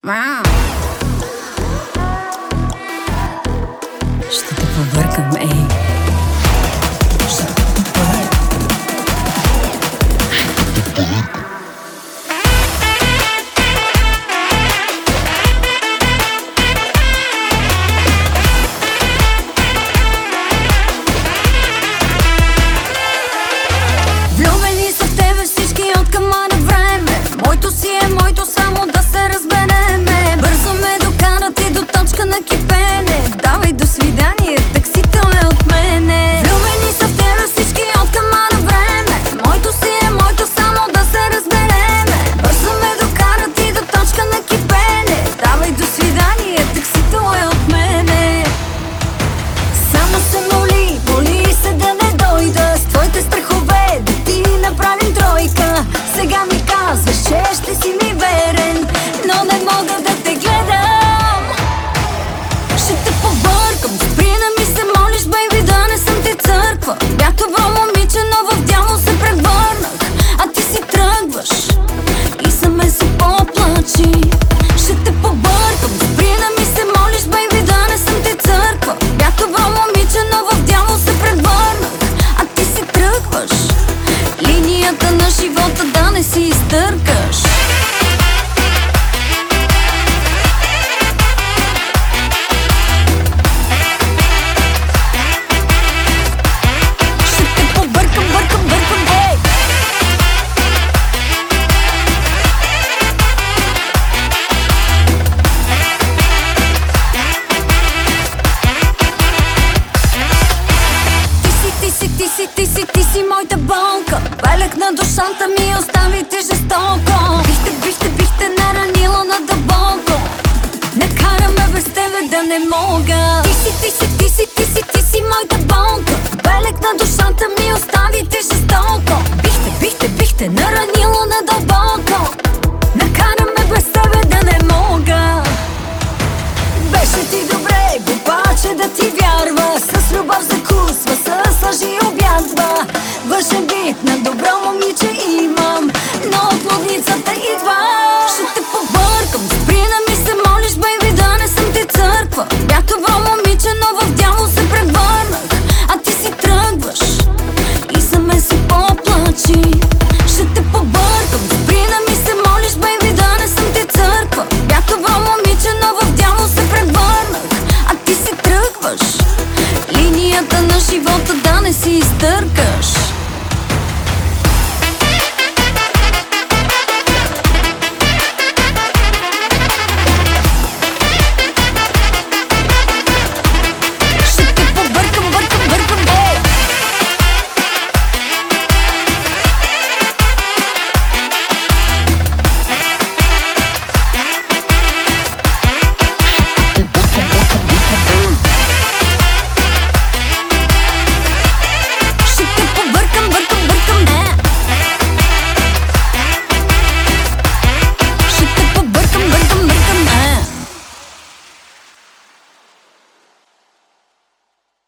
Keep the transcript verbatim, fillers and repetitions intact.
Ще те побъркам, ей. Ще те побъркам. Влюбени са в тебе всички от камъна време. Моето си е моето, само да се разбереме. Бързо ме докарат и до точка на кипене. Давай до свидание, таксито е от мене. Влюбени са в тебе всички от камъна време. Моето си е моето, само да се разбереме. Бързо ме докарат и до точка на кипене. Давай до свидание, таксито е от мене. Само се моли, моли се да не дойда с твоите страхове, да ти направим тройка. Сега ми казваш, че ще си ми верен, но не мога да те гледам. Ще те побъркам, спри да ми се молиш, бейби, да не съм ти църква. Бях това момиче, но в дявол се превърнах, а ти си тръгваш и за мен се поплачи. Ще те побъркам, спри да ми се молиш, бейби, да не съм ти църква. Бях това момиче, но в дявол се превърнах, а ти си тръгваш. Линията на живота да не си изтъркаш. Ще те побъркам, бъркам, бъркам, ей. Ти си, ти си, ти си, ти си моята болка. Белег на душата ми остави ти жестоко. Бихте, бихте, бихте наранило на дълбоко. Не караме без тебе да не мога. Ти си, ти си, ти си, ти си, ти си моята болка. Белег на душата ми остави ти жестоко. Бихте, бихте, бихте наранило на дълбоко. Не караме без тебе да не мога. Беше ти добре, обаче да ти вярва. С любов закусва, с лъжи обядва. Външен вид на добро момиче имам, но от лудницата идва. Ще те побъркам, спри да ми се молиш, бейби, да не съм ти църква. Бях това момиче, но в дявол се превърнах, а ти си тръгваш и за мен се поплачи. Ще те побъркам, спри да ми се молиш, бейби, да не съм ти църква. Бях това момиче, но в дявол се превърнах, а ти си тръгваш. Линията на живота